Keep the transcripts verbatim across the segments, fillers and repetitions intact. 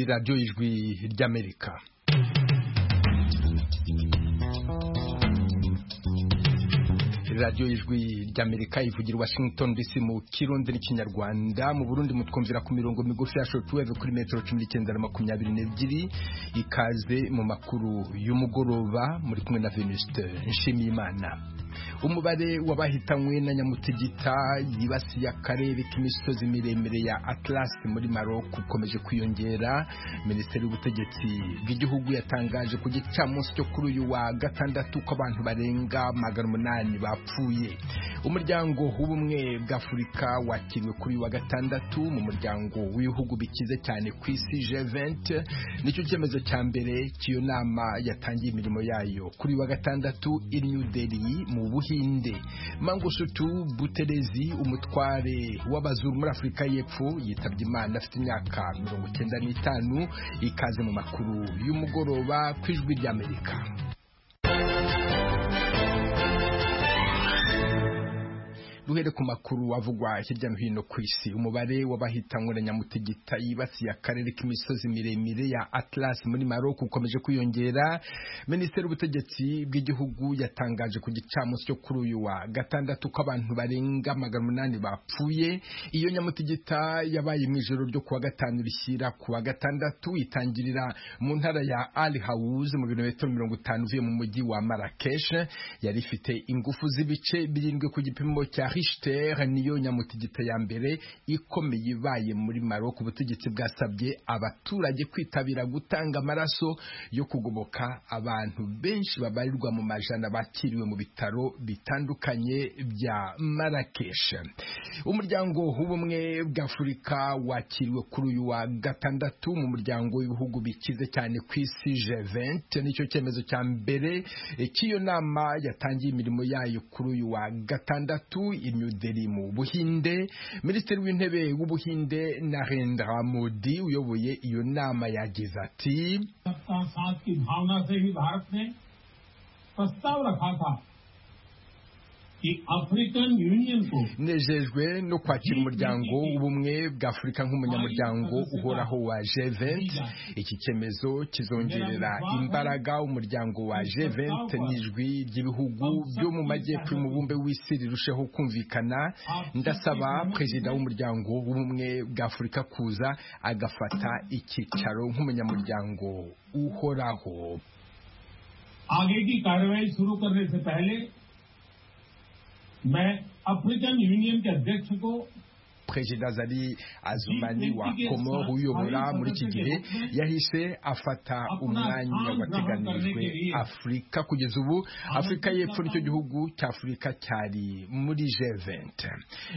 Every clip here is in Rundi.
ni radiyo ijwi ry'Amerika. radiyo ijwi ry'Amerika ivugira Washington D C mu Kirundi n'Ikinyarwanda. Mu Burundi mutwumvira ku mirongo migufi ya shortwave kuri metero cumi n'icyenda na makumyabiri n'ebyiri. Ikaze mu makuru y'umugoroba muri kumwe na Venuste Nshimiyimana. Umubare w'abahitanywe na nyamutegita yibasiye akarere k'imisozi miremire ya Atlas muri Maroc ukomeje kwiyongera. Minisiteri y'ubutegetsi bw'igihugu yatangaje ku gicamunsi cyo kuri uyu wa gatandatu ko abantu barenga magana umunani bapfuye. Umuryango w'ubumwe bw'Afurika wakiriwe kuri uyu wa gatandatu mu muryango w'ibihugu bikize cyane ku isi G vingt. Nicyo cyemezo cya mbere cy'iyo nama yatangiye imirimo yayo kuri uyu wa gatandatu i New Delhi mu Buhinde. Mangosuthu Buthelezi, umutware w'abazuru muri Afurika y'Epfo, yitabye Imana afite imyaka mirongo icyenda n'itanu. Ikaze mu makuru y'umugoroba ku ijwi ry'Amerika. Duhere ku makuru wavugwa hirya no hino ku isi. Umubare w'abahitanywe na nyamutegita yibasiye akarere k'imisozi miremire ya Atlas muri Maroc ukomeje kwiyongera. Minisiteri y'ubutegetsi bw'igihugu yatangaje ku gicamunsi cyo kuri uyu wa gatandatu ko abantu barenga magana umunani bapfuye. Iyo nyamutegita yabaye mu ijoro ryo kuwa gatanu rishyira kuwa gatandatu, itangirira mu ntara ya Al Haouz mu birometero mirongo itanu uvuye mu mujyi wa Marrakesh. Yari ifite ingufu z'ibice birindwi ku gipimo cya Richter. Niyo nyamutegita ya mbere ikomeye ibaye muri Maroc. Ubutegetsi bwasabye abaturage kwitabira gutanga amaraso yo kugoboka abantu benshi babarirwa mu majana bakiriwe mu bitaro bitandukanye bya Marrakesh. Umuryango w'ubumwe bw'Afurika wakiriwe kuri uyu wa gatandatu mu muryango w'ibihugu bikize cyane ku isi G vingt. Nicyo cyemezo cya mbere cy'iyo nama yatangiye imirimo yayo kuri uyu wa gatandatu i New Delhi mu Buhinde. Minisitiri w'intebe w'Ubuhinde Narendra Modi uyoboye iyo nama yagize ati nejejwe no kwakira umuryango w'ubumwe bw'Afurika nk'umunyamuryango uhoraho wa G vingt. Iki cyemezo kizongerera imbaraga umuryango wa G vingt n'ijwi ry'ibihugu byo mu majyepfo y'umubumbe w'isi rirusheho kumvikana. Ndasaba perezida w'umuryango w'ubumwe bw'Afurika kuza agafata icyicaro nk'umunyamuryango uhoraho. आगे की कार्रवाई शुरू करने से पहले मैं African union के अध्यक्ष को Perezida Azali Assoumani wa Komoro uyobora muri iki gihe yahise afata umwanya wateganijwe Afurika. Kugeza ubu Afurika y'Epfo nicyo gihugu cya Afurika cyari muri G vingt.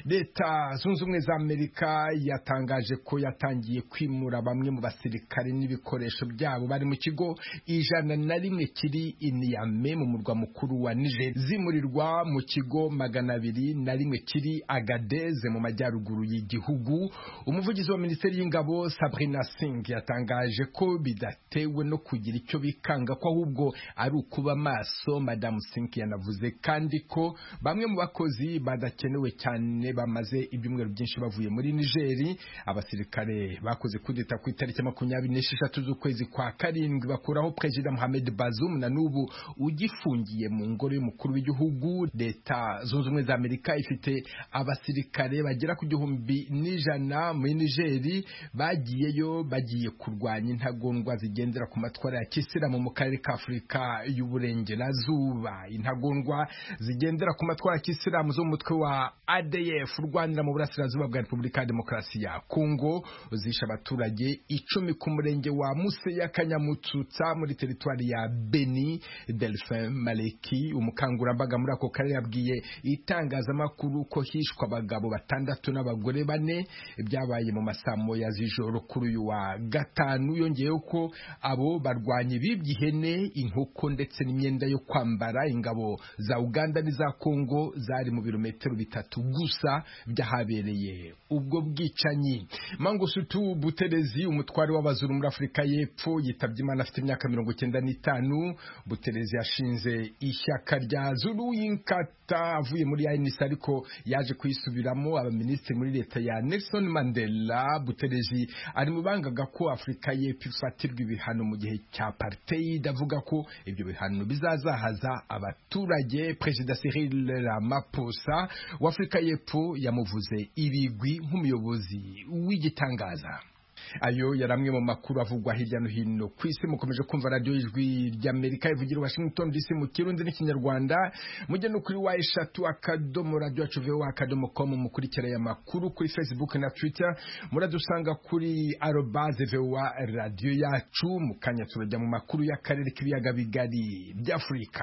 Leta Zunze Ubumwe za Amerika yatangaje ko yatangiye kwimura bamwe mu basirikare n'ibikoresho byabo bari mu kigo ijana na rimwe kiri i Niamey mu murwa mukuru wa Niger, zimurirwa mu kigo magana abiri na rimwe kiri Agadez mu majyaruguru y'igihugu. Umuvugizi wa Minisiteri y'Ingabo Sabrina Singh yatangaje ko bidatewe no kugira icyo bikanga ko ahubwo ari ukuba maso. Madame Singh yanavuze kandi ko bamwe mu bakozi badakenewe cyane bamaze ibyumweru byinshi bavuye muri Niger. Abasirikare bakoze kudeta ku itariki makumyabiri n'esheshatu z'ukwezi kwa karindwi bakuraho Perezida Mohamed Bazoum na n'ubu ugifungiye mu ngoro y'umukuru w'igihugu. Leta Zunze Ubumwe za Amerika ifite abasirikare bagera ku gihumbi n'ijana muri Niger bagiyeyo bagiye kurwanya intagondwa zigendera ku matwara ya Kisilamu mu karere ka Afurika y'Uburengerazuba. Intagondwa zigendera ku matwara ya Kisilamu zo mu mutwe wa A D F urwanira mu burasirazuba bwa Repubulika ya Demokarasi ya Kongo zisha abaturage icumi ku murenge wa Museya Kanyamutsutsa muri teritwari ya Beni. Delphin Maleki, umukangurambaga muri ako karere, yabwiye itangazamakuru ko hishwa abagabo batandatu n'abagore bane. Byabaye mu masamo ya zijoro kuri uyu wa gatanu. Yongeyeho ko abo barwanye bibye ihene, inkoko ndetse n'imyenda yo kwambara. Ingabo za Uganda n'iza Kongo zari mu birometero bitatu gusa byahabereye ubwo bwicanyi. Mangosuthu Buthelezi, umutware w'abazuru muri Afurika y'Epfo, yitabye Imana afite imyaka mirongo icyenda n'itanu. Buthelezi yashinze ishyaka rya Zulu Inkatha avuye muri A N C ariko yaje kwisubiramo. Abaminisitiri muri muri leta ya Nelson Mandela. Buthelezi ari mu bangaga ko Afrika y'Epfo ifatirwa ibihano mu gihe cya apartheid, avuga ko ibyo bihano bizazahaza abaturage. Perezida Cyril Ramaphosa wa Afrika y'Epfo yamuvuze ibigwi nk'umuyobozi w'igitangaza. Ayo yaramwe mu makuru avugwa hirya no hino ku isi. Mukomeje kumva radio Ijwi ry'Amerika ivugira Washington D C mu Kirundi n'Ikinyarwanda. Mujye no kuri wa eshatu akadomo radio acuveho akadomo com mukurikira ya makuru kuri Facebook na Twitter. Muradusanga kuri arobase voa radio yacu. Mukanya turajya mu makuru y'akarere k'ibiyaga bigari by'Afrika.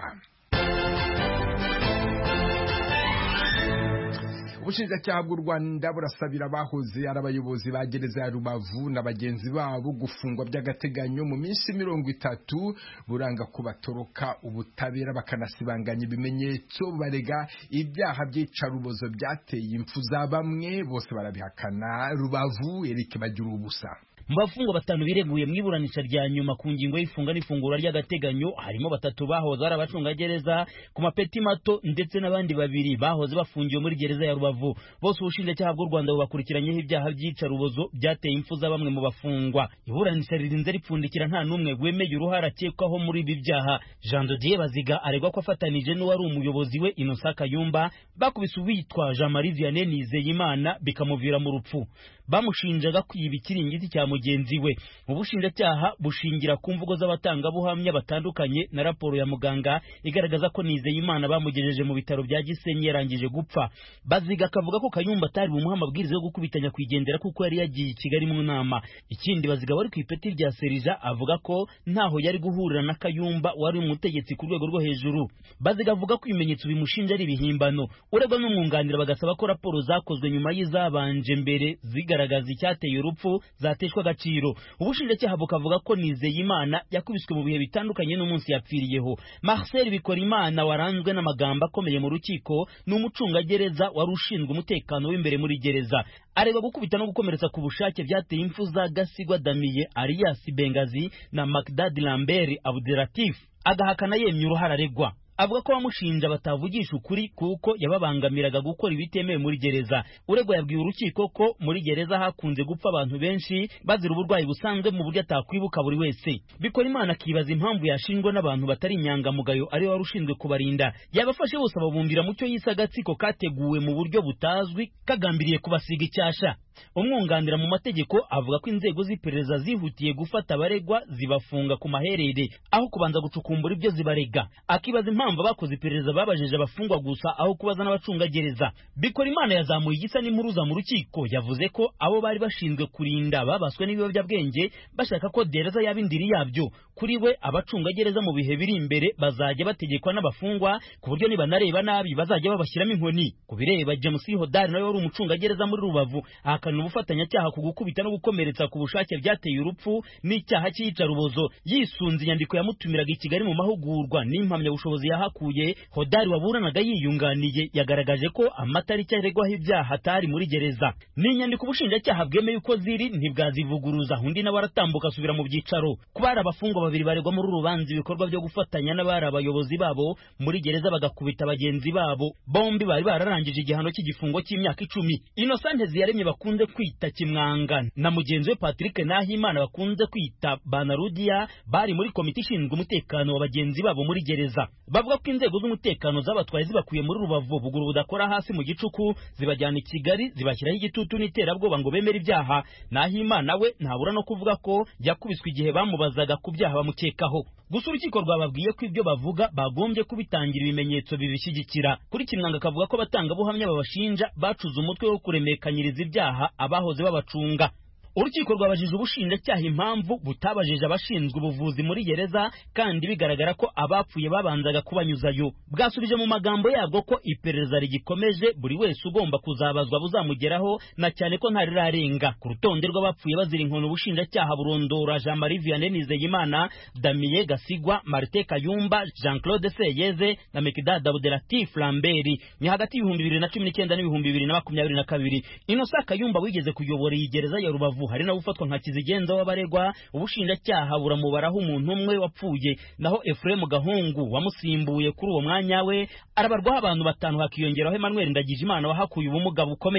Ubushinjacyaha bw'u Rwanda burasabira abahoze ari abayobozi ba gereza ya Rubavu na bagenzi babo gufungwa by'agateganyo mu minsi mirongo itatu, buranga kubatoroka ubutabera bakanasibanganya ibimenyetso barega ibyaha by'icarubozo byateye impfu za bamwe. Bose barabihakana. Rubavu Eric Bagira ubusa. Mu bafungwa batanu bireguye mu iburanisha rya nyuma ku ngingo y'ifunga n'ifungura ry'agateganyo harimo batatu bahoze ari abacungagereza ku mapeti mato ndetse n'abandi babiri bahoze bafungiwe muri gereza ya Rubavu. Bose ubushinjacyaha bw'u Rwanda bubakurikiranyeho ibyaha by'icarubozo byateye impfu za bamwe mu bafungwa. Iburanisha ririnze ripfundikira nta n'umwe wemeye uruhara akekwaho muri ibi byaha. Jean de Dieu Baziga aregwa ko afatanije n'uwari umuyobozi we Innocent Kayumba bakubise uwitwa Jean Marie Vianney Nizeyimana bikamuvira mu rupfu. Bamushinjaga kwiba ikiringiti cya mugenzi we. Ubushinjacyaha bushingira ku mvugo z'abatangabuhamya batandukanye na raporo ya muganga igaragaza ko Nizeyimana bamugejeje mu bitaro bya Gisenyi yarangije gupfa. Baziga akavuga ko Kayumba atari mu amabwiriza yo gukubitanya kwigendera kuko yari yagiye i Kigali mu nama. Ikindi Baziga wari ku ipeti rya Serija avuga ko ntaho yari guhurira na Kayumba wari umutegetsi ku rwego rwo hejuru. Baziga avuga ko ibimenyetso bimushinja ari ibihimbano. Uregwa n'umwunganira bagasaba ko raporo zakozwe nyuma y'izabanje mbere zigaragaza icyateye urupfu zateshwa agaciro. Ubushinjacyaha bukavuga ko Nizeyimana yakubiswe mu bihe bitandukanye n'umunsi yapfiriyeho. Marcel Bikorimana waranzwe n'amagambo akomeye mu rukiko n'umucungagereza wari ushinzwe umutekano w'imbere muri gereza. Areba gukubita no gukomeretsa ku bushake byateye impfu za Gasigwa Damiye Arias Bengazi na Magdad Lambert Abdelatif. Agahakana yemye uruhara aregwa. Avuga ko bamushinja batavugisha ukuri kuko yababangamiraga gukora ibitemewe muri gereza. Uregwa yabwiye urukiko ko muri gereza hakunze gupfa abantu benshi bazira uburwayi busanzwe mu buryo atakwibuka buri wese. Bikorimana akibaza impamvu yashinjwa n'abantu batari inyangamugayo ari wari ushinzwe kubarinda. Yabafashe bose ababumbira mu cyo yise agatsiko kateguwe mu buryo butazwi kagambiriye kubasiga icyasha. Umwunganira mu mategeko avuga ko inzego z'iperereza zihutiye gufata abaregwa zibafunga ku maherere aho kubanza gucukumbura ibyo zibarega. Akibaza impamvu abakoze iperereza babajeje abafungwa gusa aho kubaza n'abacungagereza. Bikorimana yazamuye igisa n'impuruza mu rukiko yavuze ko abo bari bashinzwe kurinda babaswe n'ibiyobyabwenge bashaka ko gereza yaba indiri yabyo. Kuri we abacungagereza mu bihe biri imbere bazajya bategekwa n'abafungwa ku buryo niba nareba nabi bazajya babashyiramo inkoni. Kubireba James Hodari nawe wari umucungagereza muri Rubavu ahakana ubufatanyacyaha ku gukubita no gukomeretsa ku bushake byateye urupfu n'icyaha cy'iyicarubozo. Yisunze inyandiko yamutumiraga i Kigali mu mahugurwa n'impamya bushobozi yahakuye, Hodari waburanaga yiyunganiye yagaragaje ko amatariki aregwaho ibyaha atari muri gereza. N'inyandiko ubushinjacyaha bwemeye uko ziri ntibwazivuguruza. Undi nawe aratambuka asubira mu byicaro. Kubara abafungwa babiri baregwa muri urubanza ibikorwa byo gufatanya n'abari abayobozi babo muri gereza bagakubita bagenzi babo. Bombi bari bararangije igihano cy'igifungo cy'imyaka icumi. Innocent Ziyaremye bakunze kwita Kimwanga na mugenzi we Patrick Nahimana bakunze kwita Banarudia bari muri komite ishinzwe umutekano wa bagenzi babo muri gereza. Bavuga ko inzego z'umutekano zabatwaye zibakuye muri Rubavu buguru budakora hasi mu gicuku zibajyana i Kigali zibashyiraho igitutu n'iterabwoba ngo bemere ibyaha. Nahimana we ntabura no kuvuga ko yakubiswe igihe bamubazaga ku byaha bamukekaho. Gusa urukiko rwababwiye ko ibyo bavuga bagombye kubitangira ibimenyetso bibishyigikira. Kuri Kimwanga akavuga ko abatangabuhamya babashinja bacuze umutwe wo kuremekanyiriza ibyaha abahoze babacunga. Urukiko rwabajije ubushinjacyaha impamvu butabajije abashinzwe ubuvuzi muri gereza kandi bigaragara ko abapfuye babanzaga kubanyuzayo. Bwasubije mu magambo yabwo ko iperereza rigikomeje buri wese ugomba kuzabazwa buzamugeraho na cyane ko ntari rarenga. Ku rutonde rw'abapfuye bazira inkono ubushinjacyaha burondora Jean Marie Vianney Nizeyimana, Damien Gasigwa, Martin Kayumba, Jean Claude Seyeze na Magdad Abdelatif Lambert. Ni hagati y'ibihumbi bibiri na cumi n'icyenda n'ibihumbi bibiri na makumyabiri na kabiri. Innocent Kayumba wigeze kuyobora iyi gereza ya Rubavu hari nawe ufatwa nka kizigenza w'abaregwa. Ubushinjacyaha buramubaraho umuntu umwe wapfuye, naho Ephraim Gahungu wamusimbuye kuri uwo mwanya we arabarwaho abantu batanu hakiyongeraho Emmanuel Ndagijimana wahakuye ubumuga bukomeye.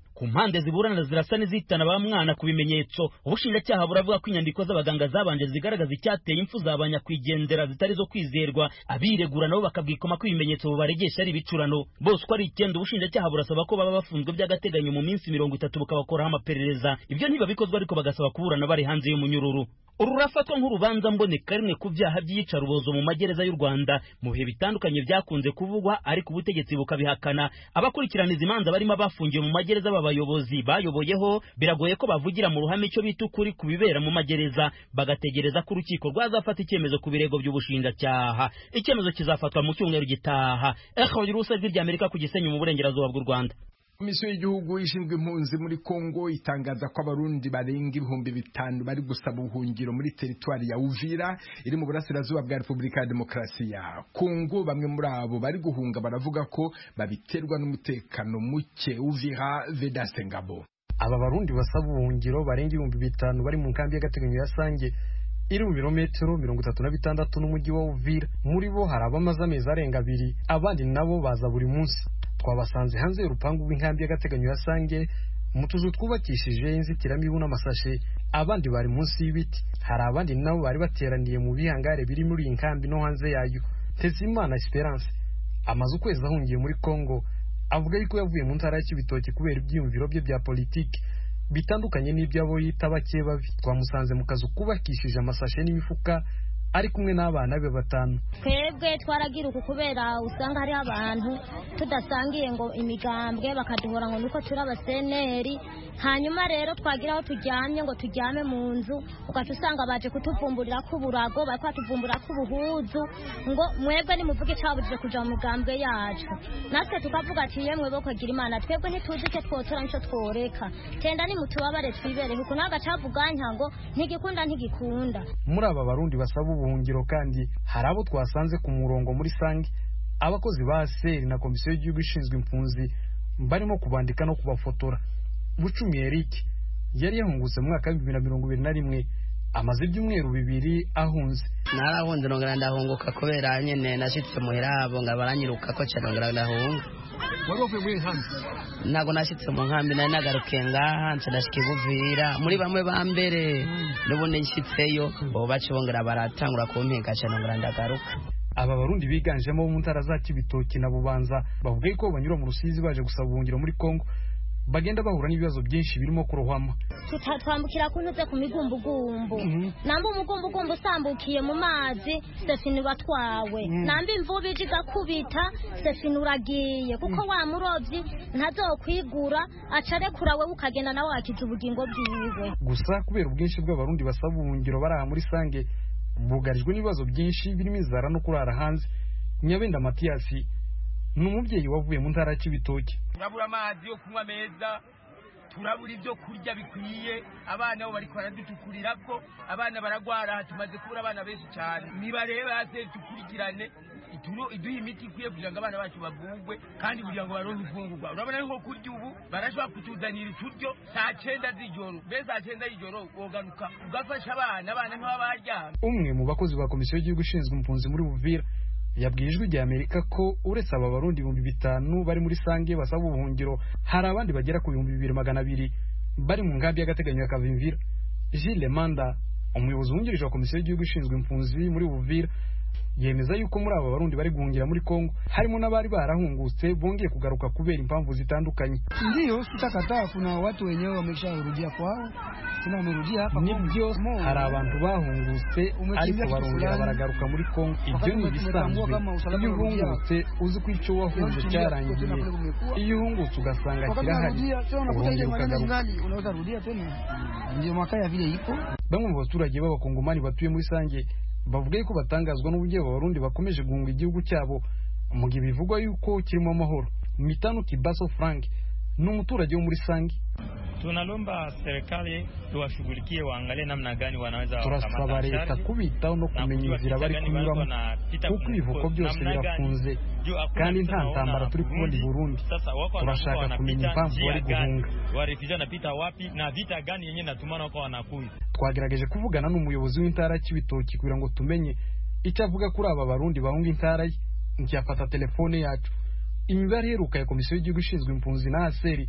ku mpande ziburana zirasa n'izitana ba mwana ku bimenyetso. Ubushinjacyaha buravuga ko inyandiko z'abaganga zabanje zigaragaza icyateye impfu z'abanyakwigendera zitari zo kwizerwa, abiregura nabo bakabwikoma ko ibimenyetso bubaregesha ari ibicurano. Bose uko ari icyenda ubushinjacyaha burasaba ko baba bafunzwe by'agateganyo mu minsi mirongo itatu bukabakoraho amaperereza. Ibyo ntibabikozwa ariko bagasaba kuburana bari hanze y'umunyururu. Uru rurafatwa nk'urubanza mboneka rimwe ku byaha by'iyicarubozo mu magereza y'u Rwanda mu bihe bitandukanye byakunze kuvugwa, ariko ubutegetsi bukabihakana. Abakurikirana izi manza barimo abafungiye mu magereza b'abayobozi bayoboyeho biragoye ko bavugira mu ruhame icyo bita ukuri ku bibera mu magereza, bagategereza ko urukiko rwazafata icyemezo ku birego by'ubushinjacyaha. Icyemezo kizafatwa mu cyumweru gitaha. Echo y'Urusa rw'Amerika ku Gisenyi mu burengerazuba bw'u Rwanda. Komisiyo y'igihugu ishinzwe impunzi muri Kongo itangaza ko abarundi barenga ibihumbi bitanu bari gusaba ubuhungiro muri teritwari ya Uvira iri mu burasirazuba bwa Repubulika ya Demokarasi ya Kongo. Bamwe muri abo bari guhunga baravuga ko babiterwa n'umutekano muke. Uvira, Vedaste Ngabo. Aba barundi basaba ubuhungiro barenga ibihumbi bitanu bari mu nkambi y'agateganyo ya Sange iri mu birometero mirongo itatu na bitandatu n'umujyi wa Uvira. Muri bo hari abamaze amezi arenga abiri, abandi nabo baza buri munsi. Twabasanze hanze y'urupangu rw'inkambi y'agateganyo ya Sange mu tuzu twubakishije inzitiramibu n'amasashe, abandi bari munsi y'ibiti. Hari abandi nabo bari bateraniye mu bihangare biri muri iyi nkambi no hanze yayo. Tezimana Esperance amaze ukwezi ahungiye muri Kongo, avuga yuko yavuye mu ntara y'Ibitoki kubera ibyiyumviro bye bya politiki bitandukanye n'ibyabo yita bake babi. Twamusanze mu kazu kubakishije amasashe n'imifuka ari kumwe n'abana be batanu. Twebwe twaragira uku kubera usanga hari abantu tudasangiye ngo imigambwe bakaduhora ngo nuko turi abaseneri, hanyuma rero twagira aho tujyamye ngo tujyame mu nzu ugaca usanga baje kutuvumburira ko uburago, bari kwatuvumbura ko ubuhuzu ngo mwebwe nimuvuge cabujije kuja mu migambwe yacu. Natwe tukavuga ati yemwe bo kugira Imana, twebwe ntituzi icyo twotora nico tworeka, tenda ni mutubabare twibere kuko naga cavuganya ngo ntigikunda ntigikunda. Muri aba barundi basaba ubuhungiro kandi hari abo twasanze ku murongo muri Sange, abakozi ba seri na komisiyo y'igihugu ishinzwe impunzi barimo kubandika no kubafotora. Bucumi Eric yari yahungutse mu mwaka wa bibiri na mirongo ibiri na rimwe, amaze ibyumweru bibiri ahunze. Narahunze nongera ndahunguka kubera nyene nashitse muhira abo ngabaranyiruka ko cyane nongera ndahunga. Wari uvuye muri nkambi? Nago nashitse mu nkambi nari nagaruke ngaha nca ndashike Buvira muri bamwe ba mbere n'ubundi nshitseyo bo bace bongera baratangura kumpeka cyane nongera ndagaruka. Aba barundi biganjemo mu ntara za Kibitoki na Bubanza bavuga ko banyura mu Rusizi baje gusaba ubuhungiro muri Kongo, bagenda bahura n'ibibazo byinshi birimo kurohama. Tutatwambukira kuntuze ku migumbugumbu. Mm -hmm. Namba umugumbugumbu usambukiye mu mazi sefini batwawe. Mm. Namba imvubu ijiga kubita sefini uragiye kuko mm. wa murovyi ntazokwigura acare kurawe ukagenda nawe akiza ubugingo bwiwe. Gusa kubera ubwinshi bw'abarundi basaba ubuhungiro baraha muri Sange bugarijwe n'ibibazo byinshi birimo inzara no kurara hanze. Nyabenda Mathiasi n'umubyeyi wavuye mu ntara y'Ibitoki. Turabura amazi yo kunywa meza, turabura ibyo kurya bikwiye, abana bo bari kwaradutukurira ko abana baragwara, tumaze kubura abana benshi cyane. Niba reba hase tukurikirane ituro iduha imiti ikwiye kugira ngo abana bacu bavugwe kandi kugira ngo baronke ifungurwa. Urabona nko kurya ubu barashobora kutuzanira ituryo saa cyenda z'ijoro, mbese saa cyenda y'ijoro woganuka ugafasha abana abana ntibabaryama. Umwe mu bakozi ba komisiyo y'igihugu ishinzwe impunzi muri Uvira yabwiye ijwi rya Amerika ko uretse aba barundi ibihumbi bitanu bari muri Sange basaba ubuhungiro, hari abandi bagera ku bihumbi bibiri magana abiri bari mu nkambi y'agateganyo ya Kavimvira. Gilles Manda, umuyobozi wungirije wa komisiyo y'igihugu ishinzwe impunzi muri Uvira, yemeza yuko muri aba barundi bari guhungira muri Kongo harimo n'abari barahungutse bongeye kugaruka kubera impamvu zitandukanye. Ndio sitakataa, kuna watu wenyewe wamesharudia kwao, tena wamerudia hapa. Nibyo hari abantu bahungutse ariko barongera baragaruka muri Kongo. Ibyo ni bisanzwe. Iyo uhungutse uzi ko icyo wahunze cyarangiye, iyo uhungutse ugasanga kirahari urongera ukagaruka, unaweza rudia tena. Ndio makaya vile iko. Bamwe mu baturage b'abakongomani batuye muri Sange bavuga ko batangazwa n'uburyo abarundi bakomeje guhunga igihugu cyabo mu gihe bivugwa yuko kirimo amahoro. Mitano Kibaso Frank n'umuturage wo muri Sange. Tunalomba serikali tuwashughulikie, waangalie namna gani wanaweza turasaba leta kubitaho no kumenya inzira bari kunyuramo kuko ibivuko byose birafunze kandi nta ntambara turi kubona i Burundi. Turashaka kumenya impamvu bari guhunga, warefugee wanapita wapi na vita gani yenyewe natumana wako wanakuye. Twagerageje kuvugana n'umuyobozi w'intara y'Ibitoki kugira ngo tumenye icyo avuga kuri aba barundi bahunga intara ye. Ncyafata telefone yacu. Imibare iheruka ya komisiyo y'igihugu ishinzwe impunzi na Aseri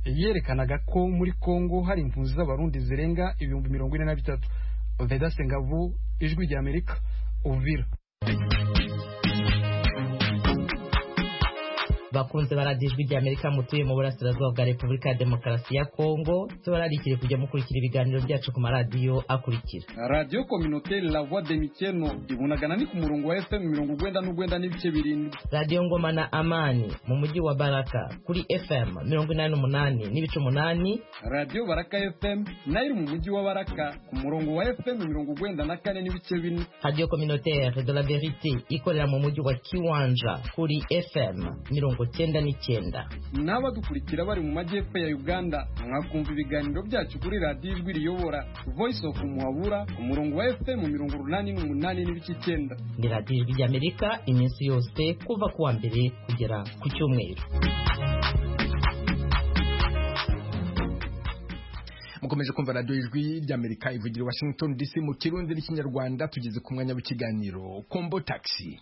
yerekanaga ko muri Kongo hari impunzi z'abarundi zirenga ibihumbi mirongo ine na bitatu. Vedaste Ngabo, Ijwi rya Amerika, Uvira. bakunze baradijwe rya Amerika mutuye mu burasirazuba bwa Repubulika ya Demokarasi ya Kongo tubararikire kujya mukurikira ibiganiro byacu ku maradiyo akurikira. Radio Communautaire La Voix de Mikeno ibunagana ni ku murongo wa F M mirongo urwenda n'urwenda n'ibice birindwi. Radio Ngoma na Amani mu mujyi wa Baraka kuri F M mirongo inani n'umunani n'ibice umunani. Radio Baraka F M nayo mu mujyi wa Baraka ku murongo wa F M mirongo urwenda na kane n'ibice bine. Radio Communautaire de la Vérité ikorera mu mujyi wa Kiwanja kuri F M mirongo cyenda n'icyenda. N'abadukurikira bari mu majyepfo ya Uganda mwakumva ibiganiro byacu kuri radio Ijwi riyobora Voice of Muhabura ku murongo wa F M mirongo urunani n'umunani n'ibice icyenda. Ni radio Ijwi rya Amerika iminsi yose kuva kuwa mbere kugera ku cyumweru. Mukomeje kumva radio Ijwi rya Amerika ivugira Washington D C mu Kirundi n'Ikinyarwanda. Tugeze ku mwanya w'ikiganiro Kombo Taxi.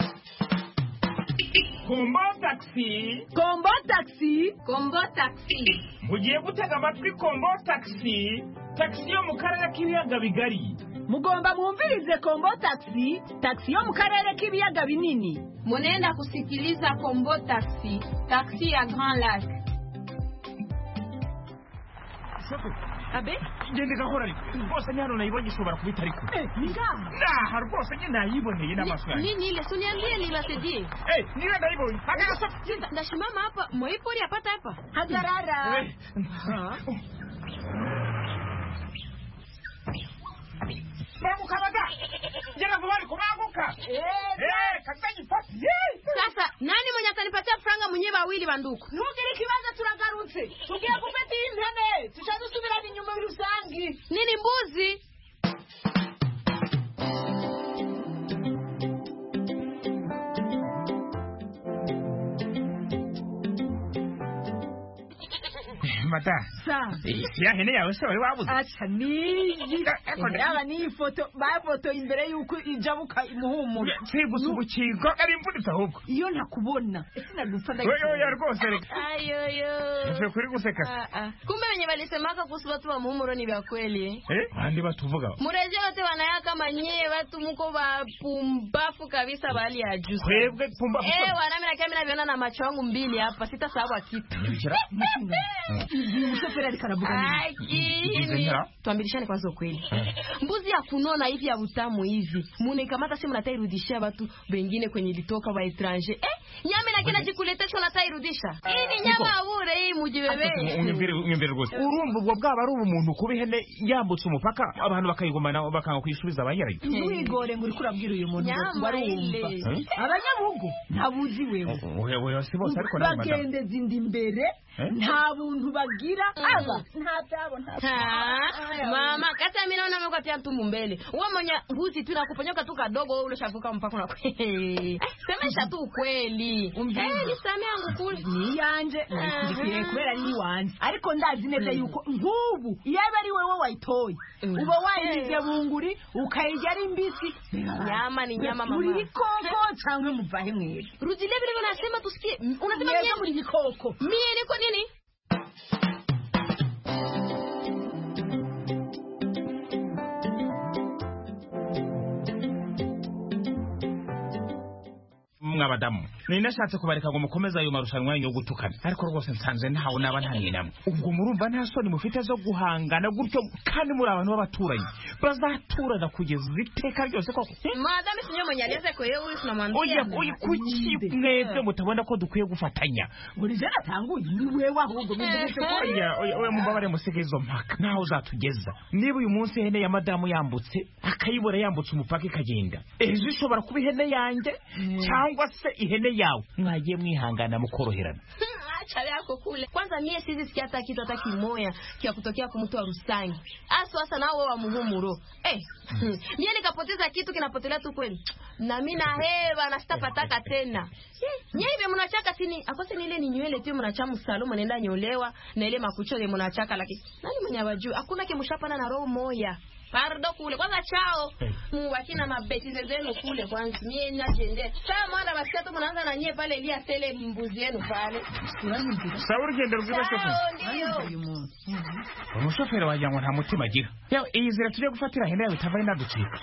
Kombo Taxi, Kombo Taxi, Kombo Taxi. Mugiye gutega amatwi Kombo Taxi, taxi yo mu karere k'ibiyaga bigari. Mugomba mwumvirize Kombo Taxi, taxi yo mu karere k'ibiyaga binini. Munenda kusikiliza Kombo Taxi, taxi ya Grand Lac. Abe, ngende gahora ariko rwose nyano nayibonye ishobora kubita ariko. Eh, ningaha. Nah, rwose nyine nayiboneye n'amaso yanjye. Nini ile suniambie niwasaidie? Eh, niwe nayibonye. Hagara sasa. Ndashimama hapa, moipori apata hapa. Hagarara. Babuka baga. Jana vuwali kumabuka. Eh, kakanyi pasi. Sasa, nani mwenye atanipatia franga mwenye bawili banduku? Ntugire ikibazo turagarutse. Tugiye gufata intebe. Tushadusubira inyuma y'urusangi. Nini mbuzi? Mata. Sa. Ya hene yawe se wari wabuze. Acha ni. Aba ni ifoto, ba foto imbere yuko ijabuka imuhumura. Sibuze ubukingo ari imvunitse ahubwo. Iyo ntakubona. Sinagupfa ndagufata. Oyo oyo rwose reka. Ayoyo. Ufye kuri guseka. Ah ah. Kumbe wenye walisemaka kuhusu watu wa muhumuro ni vya kweli. Eh? Bandi batuvuga. Mureje wote wanaya kama nyie watu mko bapumbafu kabisa bali ya juu. Kwebwe pumbafu. Eh, wanami na kamera viona na macho yangu mbili hapa sitasahau kitu. Nibikira. Msafiri alikarabuka nini? Tuambirishane kwanza ukweli. Mbuzi ya kunona hivi ya utamu hivi. Mune kamata simu natairudishia watu wengine kwenye litoka wa etranger. Eh, nyama na kila jikuletesho natairudisha. Hii ni nyama bure hii mujibebe. Unyumvire unyumvire rwose. Urumva ubwo bwaba ari umuntu kubihene yambutse umupaka abantu bakayigomana bakanga kwisubiza abanyarayo. Ntuigore muri kurabwira uyu muntu ngo ari umva. Abanyabugo ntabuzi wewe. Wewe si bose ariko nawe madam. Bagende zindi imbere. Nta buntu bagira aba nta byabo nta. Mama kata mimi naona mko tia mtu mbele. Wewe mwenye mbuzi tu nakuponyoka tu kadogo wewe ulishavuka mpaka na kweli. Semesha tu ukweli. Eh nisamee yangu kule. Ni yanje nashirikiye kubera ni wanje. Ariko ndazi neza yuko nkubu yaba ari wewe wayitoye. Uba wayize bunguri ukayijya ari mbisi. Nyama ni nyama mama. Muri koko cyangwa muvahe mwere. Rudile vile unasema tusikie. Unasema nyama muri koko. Mimi niko nini? mwabadamu ninashatse kubareka ngo mukomeza ayo marushanwa yo gutukana ariko rwose nsanze ntawo naba ntaninamwe ubwo murumva nta soni mufite zo guhangana gutyo kandi muri abantu b'abaturanyi bazaturana kugeza iteka ryose koko madame sinyo manyaleze ko yewe uri tunamwambia oya oya kuki mwebwe mutabona ko dukwiye gufatanya muri je natanguye ni wewe ahubwo mbivuze ko oya oya oya mubabare musegezo mpaka naho uzatugeza niba uyu munsi hene ya madamu yambutse akayibora yambutse umupaka ikagenda ejo ishobora kuba ihene yanjye cyangwa se ihene yawe mwagiye mwihangana mukoroherana acha yako kule kwanza mie sizi sikia hata kitu hata kimoya kia kutokea kwa mtu wa Rusangi aso hasa na wewe wa muhumuro eh mie nikapoteza kitu kinapotelea tu kweli na mimi na hewa na sitapataka tena nyie hivi mnachaka sini akose ni ile ni nywele tu mnachamu salon mnaenda nyolewa na ile makucho ile mnachaka lakini nani mwenye wajui hakuna kimshapana na roho moya pardo kule kwanza chao muwakina mabetize zenu kule kwanza mie najende kama mwana basikia tu mnaanza na nyie pale lia sele mbuzi yenu pale sauri genda rugiba shofu umushoferi wagira ngo nta mutima agira yewe iyi nzira tujye gufatira hene yawe itava inaducika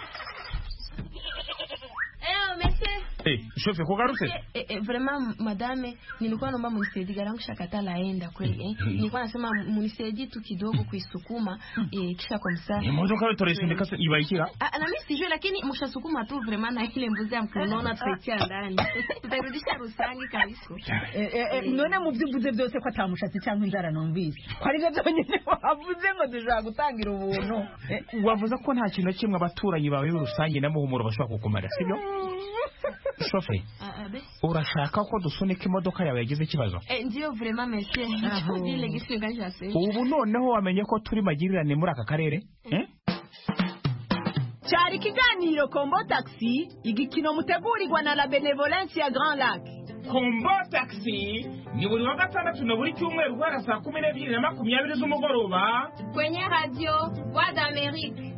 eh mese eh shofu kugarutse eh, eh vraiment madame nilikuwa naomba munisaidie garangu shakata laenda kweli eh nilikuwa nasema munisaidie tu kidogo kuisukuma eh kisha kwa msasa imodoka yo toresindika ibaikira ah na mimi sijui lakini mshasukuma tu vraiment na ile mbuzi ya mkono tutekia ndani tutarudisha Rusangi kabisa eh eh none mu byubuze byose ko atamushatsi cyangwa inzara numvise kwari byo byonyine wavuze ngo dushaka gutangira ubuntu wavuze ko nta kintu kimwe abaturanyi bawe Rusangi na muhumuro bashobora kukumara sibyo shofe urashaka ko dusunika imodoka yawe yagize ikibazo eh ndio vraiment monsieur ndile gishinga cyase ubu noneho wamenye ko turi magirirane muri aka karere eh cyari kiganiro Kombo Taxi igikino mutegurirwa na la Benevolence ya Grand Lac. Kombo Taxi ni buri wa gatandatu na buri cyumweru guhera saa kumi n'ebyiri na makumyabiri z'umugoroba kwenye radio Voix d'Amérique.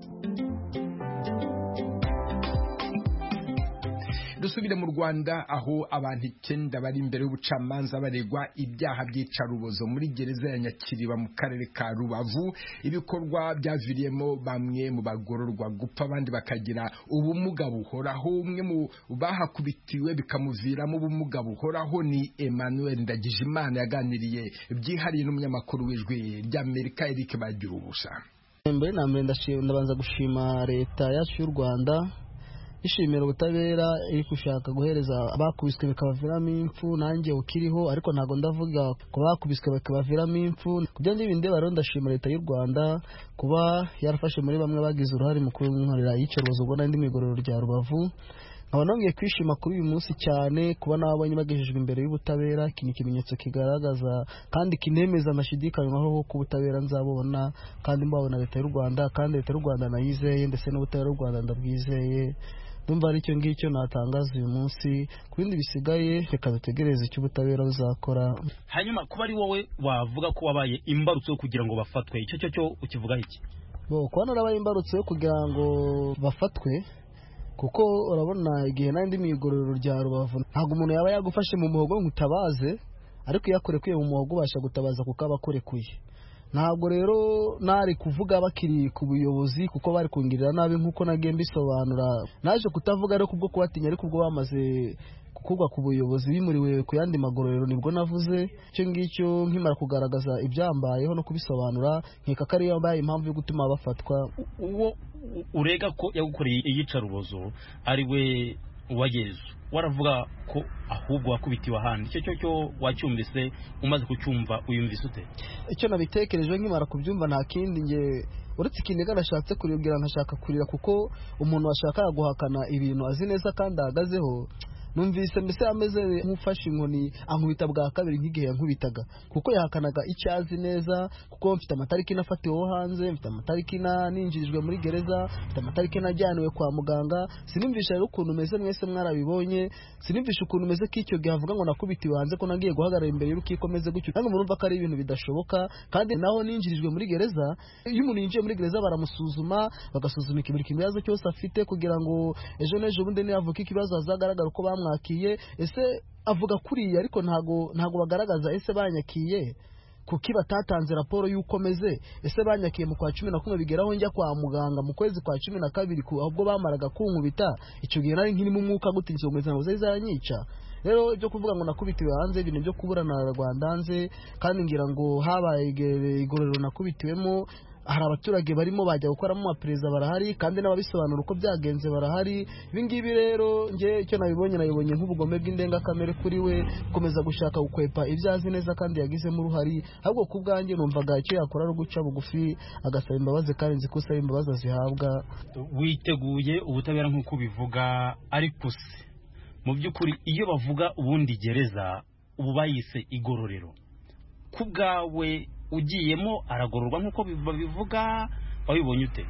dusubire mu Rwanda aho abantu icyenda bari imbere y'ubucamanza baregwa ibyaha by'icarubozo muri gereza ya Nyakiriba mu karere ka Rubavu. Ibikorwa byaviriyemo bamwe mu bagororwa gupfa abandi bakagira ubumuga buhoraho. Umwe mu bahakubitiwe bikamuviramo ubumuga buhoraho ni Emmanuel Ndagijimana yaganiriye byihariye n'umunyamakuru w'ijwi ry'Amerika Eric Bagirubusa. Mbere na mbere ndabanza gushima leta yacu y'u Rwanda ishimira ubutabera iri gushaka guhereza abakubiswe bikabaviramo impfu nanjye ukiriho ariko ntago ndavuga ko bakubiswe bikabaviramo impfu kubyo ndibinde baro ndashimira leta y'u Rwanda kuba yarafashe muri bamwe bagize uruhare mu kunkorera yicarubozo ubwo n'indi migororo rya Rubavu. nkaba nongeye kwishima kuri uyu munsi cyane kuba nabonye bagejejwe imbere y'ubutabera iki ikimenyetso kigaragaza kandi kinemeza nashidikanywaho ko ubutabera nzabona kandi mbabona leta y'u Rwanda kandi leta y'u Rwanda nayizeye ndetse n'ubutabera y'u Rwanda ndabwizeye. Ndumva ari cyo ngicyo natangaza uyu munsi ku bindi bisigaye reka dutegereze icyo ubutabera buzakora. Hanyuma kuba ari wowe wavuga ko wabaye imbarutso yo kugira ngo bafatwe icyo cyo cyo ukivuga iki? Bo kuba narabaye imbarutso yo kugira ngo bafatwe kuko urabona igihe n'indi migororo rya Rubavu ntabwo umuntu yaba yagufashe mu muhogo nkutabaze ariko yakorekuye mu muhogo ubasha gutabaza kuko abakorekuye. Ntabwo rero nari kuvuga bakiri ku buyobozi kuko bari kungirira nabi nkuko nagiye mbisobanura. Naje kutavuga rero kubwo kubatinya ariko ubwo bamaze kukugwa ku buyobozi bimuriwe ku yandi magororero nibwo navuze cyo ngicyo nkimara kugaragaza ibyambayeho no kubisobanura nkeka kari yambaye impamvu yo gutuma bafatwa. Uwo urega ko yagukoreye iyicarubozo ari we uwagezo waravuga ko ahubwo wakubitiwe ahandi icyo cyo cyo wacyumvise umaze kucyumva uyumvise ute? Icyo nabitekereje nkimara kubyumva nta kindi nge uretse ikindi gashatse kuribwira nkashaka kurira kuko umuntu washaka guhakana ibintu azi neza kandi ahagazeho numvise mbese ameze nk'ufashe inkoni ankubita bwa kabiri nk'igihe yankubitaga kuko yahakanaga icyazi neza kuko mfite amatariki nafatiweho hanze mfite amatariki ninjirijwe muri gereza mfite amatariki najyaniwe kwa muganga. Sinumvisha rero ukuntu meze mwese mwarabibonye sinumvisha ukuntu meze k'icyo gihe avuga ngo nakubitiwe hanze ko nagiye guhagarara imbere y'urukiko meze gutyo kandi murumva ko ari ibintu bidashoboka kandi naho ninjirijwe muri gereza. Iyo umuntu yinjiye muri gereza baramusuzuma bagasuzuma buri kibazo cyose afite kugira ngo ejo n'ejo bundi niyavuka ikibazo hazagaragara uko bamwe mwakiye ese avuga kuriya ariko ntago ntago bagaragaza ese banyakiye kuki batatanze raporo y'uko meze ese banyakiye mu kwa cumi na kumwe bigeraho njya kwa muganga mu kwezi kwa cumi na kabiri ahubwo bamaraga kunkubita icyo gihe nari nkiri mu mwuka gutinze ngo ngo zaranyica. Rero ibyo kuvuga ngo nakubitiwe hanze ibintu byo kuburana na Rwanda hanze kandi ngira ngo habaye igororero nakubitiwemo hari abaturage barimo bajya gukoramo amapereza barahari kandi n'ababisobanura uko byagenze barahari. Ibi ngibi rero nge icyo nabibonye nabibonye nk'ubugome bw'indengakamere kuri we gukomeza gushaka gukwepa ibyazi neza kandi yagizemo uruhari ahubwo ku bwanjye numvaga icyo yakora ari guca bugufi agasaba imbabazi kandi nzi ko usaba imbabazi azihabwa. Witeguye ubutabera nk'uko bivuga ariko se mu by'ukuri iyo bavuga ubundi gereza ubu bayise igororero ku bwawe ugiyemo aragororwa nkuko babivuga wabibonye ute?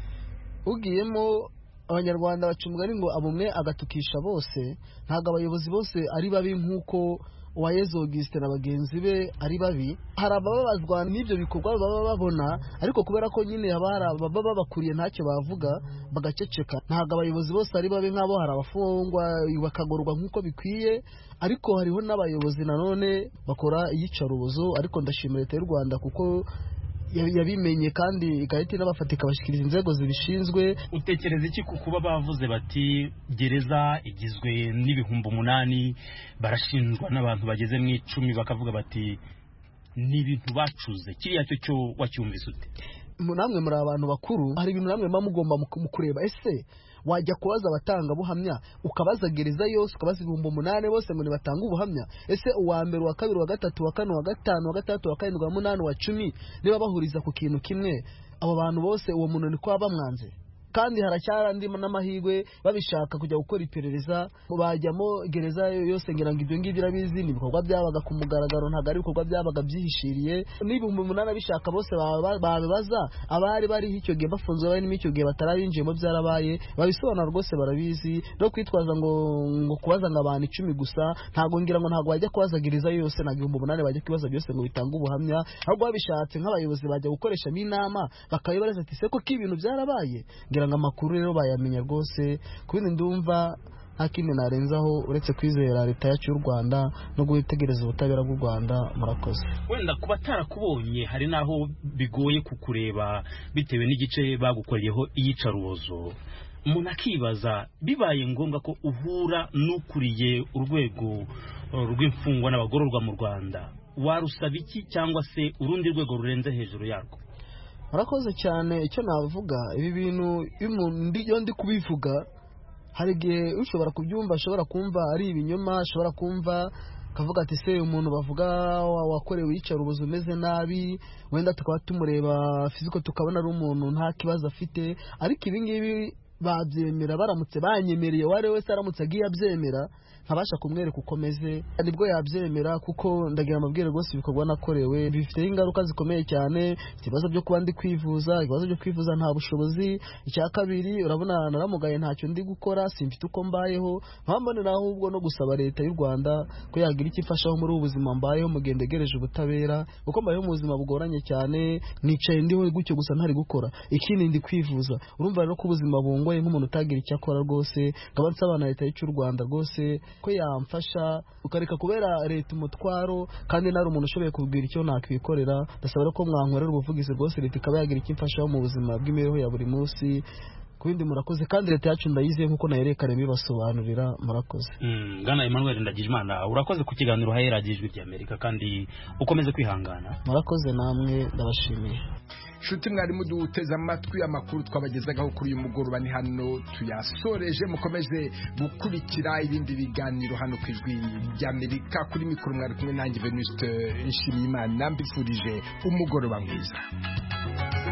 Ugiyemo abanyarwanda bacumugari ngo abumwe agatukisha bose ntago abayobozi bose ari babi nkuko Uwayezu Augustin na bagenzi be ari babi, hari abababazwa n'ibyo bikorwa baba babona, ariko kubera ko nyine haba hari ababa babakuriye ntacyo bavuga bagaceceka. Ntabwo abayobozi bose ari babi nk'abo, hari abafungwa bakagorwa nk'uko bikwiye, ariko hariho n'abayobozi nanone bakora iyicarubozo. Ariko ndashimira leta y'u Rwanda kuko yabimenye kandi igahita inabafatika bashikiriza inzego zibishinzwe. Utekereza iki ku kuba bavuze bati gereza igizwe n'ibihumbi umunani, barashinjwa n'abantu bageze mu icumi, bakavuga bati ni ibintu bacuze? Kiriya cyo cyo wacyumvise ute? Namwe muri abantu bakuru, hari ibintu namwe mba mugomba mu kureba. Ese wajya kubaza abatanga buhamya ukabaza gereza yose ukabaza ibihumbi umunani bose ngo batanga ubuhamya? Ese uwa mbere, wa kabiri, wa gatatu, wa kane, wa gatanu, wa gatatu, wa karindwi, wa munani, wa cumi niba bahuriza ku kintu kimwe, abo bantu bose uwo muntu ni kwa bamwanze? Kandi haracyarandi n'amahirwe babishaka kujya gukora iperereza bajyamo gereza yose. Ngira ngo ibyo ngibyo irabizi, ni ibikorwa byabaga ku mugaragaro, ntabwo ari ibikorwa byabaga byihishiriye. n'ibihumbi umunani bishaka bose babibaza abari bari icyo gihe bafunzwe, bari n'icyo gihe batarabinjiyemo byarabaye, babisobanura rwose barabizi. No kwitwaza ngo ngo kubaza ngo abantu icumi gusa, ntabwo ngira ngo ntabwo bajya kubaza gereza yose, ntabwo ibihumbi umunani bajya kubaza byose ngo bitange ubuhamya. Ahubwo babishatse nk'abayobozi bajya gukoreshamo inama bakabibaza ati se ko ibintu byarabaye. Ngira ngo amakuru rero bayamenya rwose. Kubindi ndumva nta kindi narenzaho uretse kwizera leta yacu y'u Rwanda no gutegereza ubutabera bw'u Rwanda. Murakoze. Wenda kuba tarakubonye hari naho bigoye kukureba bitewe n'igice bagukoreyeho iyicarubozo, umuntu akibaza bibaye ngombwa ko uhura n'ukuriye urwego rw'imfungwa n'abagororwa mu Rwanda, warusaba iki cyangwa se urundi rwego rurenze hejuru yarwo? Murakoze cyane. Icyo navuga, ibi bintu iyo ndi kubivuga hari igihe ushobora kubyumva, ashobora kumva ari ibinyoma, ashobora kumva kavuga ati se umuntu bavuga wakorewe iyicarubozo umeze nabi, wenda tukaba tumureba fiziko tukabona ari umuntu nta kibazo afite. Ariko ibi ngibi babyemera, baramutse banyemereye, wari wese aramutse agiye abyemera nkabasha kumwereka uko meze, nibwo yabyemera. Kuko ndagira amabwire rwose ibikorwa nakorewe bifite ingaruka zikomeye cyane. Ikibazo byo kuba ndi kwivuza, ikibazo byo kwivuza nta bushobozi. Icya kabiri, urabona naramugaye, ntacyo ndi gukora, simfite uko mbayeho. Mpambonera ahubwo no gusaba leta y'u Rwanda ko yagira icyo ifashaho muri ubu buzima mbayeho mu gihe ndegereje ubutabera, kuko mbayeho mu buzima bugoranye cyane, nicaye ndiho gutyo gusa ntari gukora, ikindi ndi kwivuza. Urumva rero ko ubuzima bungoye nk'umuntu utagira icyo akora rwose. Ngaba nsaba na leta y'u Rwanda rwose ko yamfasha ukareka kubera leta umutwaro, kandi nari umuntu ushoboye kubwira icyo nakwikorera. Ndasaba ko mwankorera ubuvugizi rwose, leta ikaba yagira icyo imfashaho mu buzima bw'imibereho ya buri munsi. Kubindi murakoze, kandi leta yacu ndayizeye nkuko nayerekane bibasobanurira. Murakoze. Ngana Emmanuel Ndagijimana, urakoze ku kiganiro haheragijwe ry'Amerika, kandi ukomeze kwihangana. Murakoze namwe, ndabashimiye. Shuti mwarimu duteze amatwi, amakuru twabagezagaho kuri uyu mugoroba ni hano tuyasoreje. Mukomeze gukurikira ibindi biganiro hano ku ijwi ry'Amerika. Kuri mikoro mwari kumwe nanjye Venuste Nshimiyimana, mbifurije umugoroba mwiza.